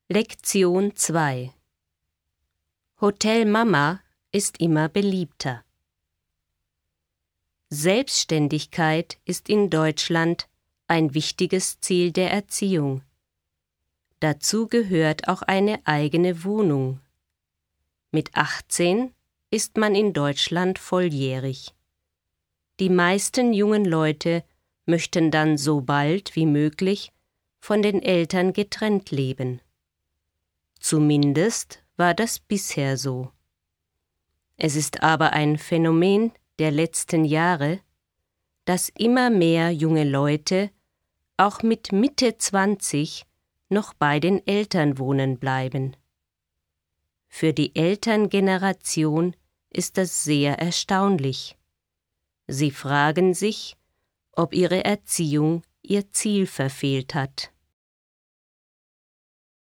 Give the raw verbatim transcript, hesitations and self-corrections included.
Lektion zwei. Hotel Mama ist immer beliebter. Selbstständigkeit ist in Deutschland ein wichtiges Ziel der Erziehung. Dazu gehört auch eine eigene Wohnung. Mit achtzehn ist man in Deutschland volljährig. Die meisten jungen Leute möchten dann so bald wie möglich von den Eltern getrennt leben. Zumindest war das bisher so. Es ist aber ein Phänomen der letzten Jahre, dass immer mehr junge Leute auch mit Mitte zwanzig noch bei den Eltern wohnen bleiben. Für die Elterngeneration ist das sehr erstaunlich. Sie fragen sich, ob ihre Erziehung ihr Ziel verfehlt hat.